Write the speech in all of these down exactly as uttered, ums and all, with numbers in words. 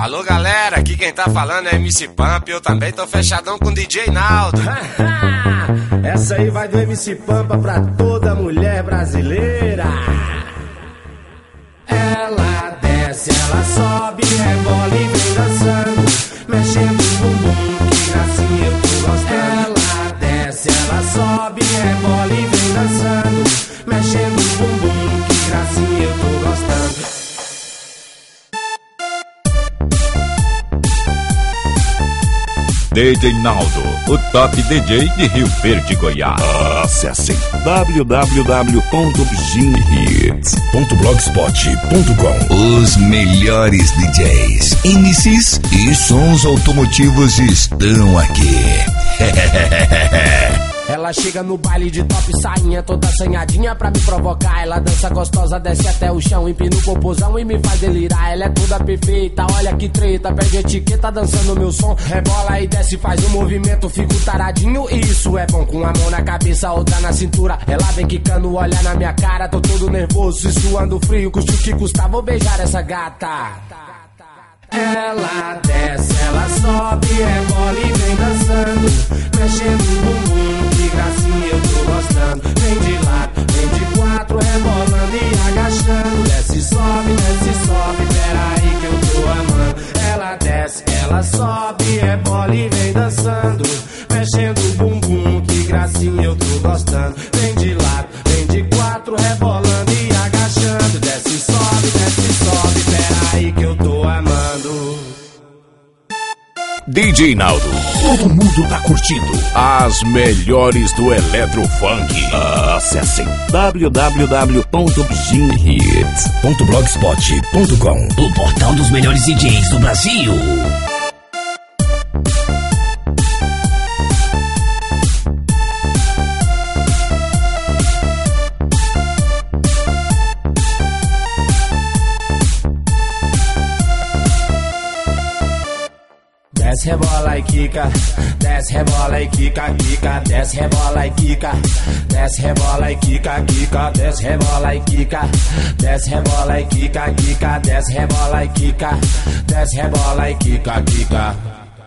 Alô galera, aqui quem tá falando é M C Pampa e eu também tô fechadão com D J Naldo. Essa aí vai do M C Pampa pra toda mulher brasileira. Ela desce, ela sobe, rebola e vem dançando, mexendo o bumbum, que gracinha eu tô gostando. Ela desce, ela sobe, rebola e vem dançando, mexendo o bumbum, que gracinha eu tô gostando. D J Naldo, o top D J de Rio Verde, Goiás. Acesse w w w ponto gin hits ponto blogspot ponto com. Os melhores D Js, M Cs e sons automotivos estão aqui. Ela chega no baile de top sainha, toda assanhadinha pra me provocar. Ela dança gostosa, desce até o chão, empina o popozão e me faz delirar. Ela é toda perfeita, olha que treta, perde etiqueta dançando meu som. Rebola e desce, faz um movimento, fico taradinho e isso é bom. Com a mão na cabeça, outra na cintura, ela vem quicando, olha na minha cara. Tô todo nervoso e suando frio, custa o que custar, vou beijar essa gata. Ela desce, ela sobe, rebola e vem dançando, mexendo o bumbum, que gracinha eu tô gostando. Vem de lado, vem de quatro, rebolando e agachando. Desce, sobe, desce, sobe, peraí que eu tô amando. Ela desce, ela sobe, rebola e vem dançando, mexendo o bumbum, que gracinha eu tô gostando. Vem de lado, vem de quatro, rebolando e agachando. Desce, sobe, desce, sobe, peraí que eu tô amando. D J Naldo, todo mundo tá curtindo as melhores do Eletrofunk. Acessem w w w ponto gin hits ponto blogspot ponto com, o portal dos melhores D Js do Brasil. Desce, rebola e quica, desce, rebola e quica, quica, desce, rebola e quica, desce, rebola e quica, quica, desce, rebola e quica, desce, rebola e quica, quica, desce, rebola e quica, desce, rebola e quica, quica.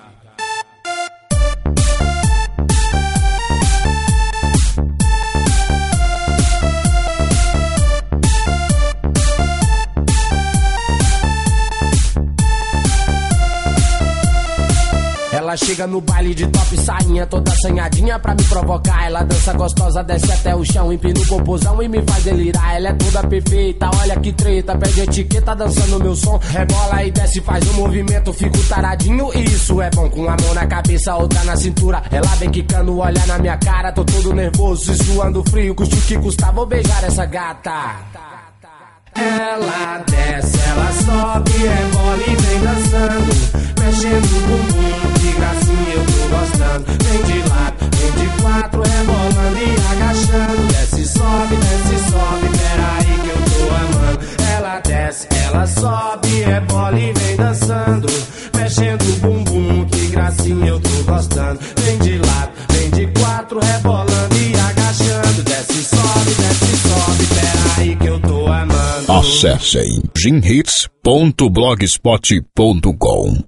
Ela chega no baile de top sainha, toda assanhadinha pra me provocar. Ela dança gostosa, desce até o chão, empina o popozão e me faz delirar. Ela é toda perfeita, olha que treta, perde etiqueta dançando meu som. Rebola e desce, faz um movimento, fico taradinho e isso é bom. Com a mão na cabeça, outra na cintura, ela vem quicando, olha na minha cara. Tô todo nervoso e suando frio, custa o que custar, vou beijar essa gata. Ela desce, ela sobe, rebola e vem dançando, mexendo o bumbum, que gracinha eu tô gostando. Vem de lado, vem de quatro, rebolando e agachando. Desce, sobe, desce, sobe, peraí que eu tô amando. Ela desce, ela sobe, rebola e vem dançando, mexendo o bumbum, que gracinha eu tô gostando. Vem de lado, vem de quatro, rebolando e agachando. Desce, sobe, desce, sobe, peraí que eu tô amando. Acessem gin hits ponto blogspot ponto com.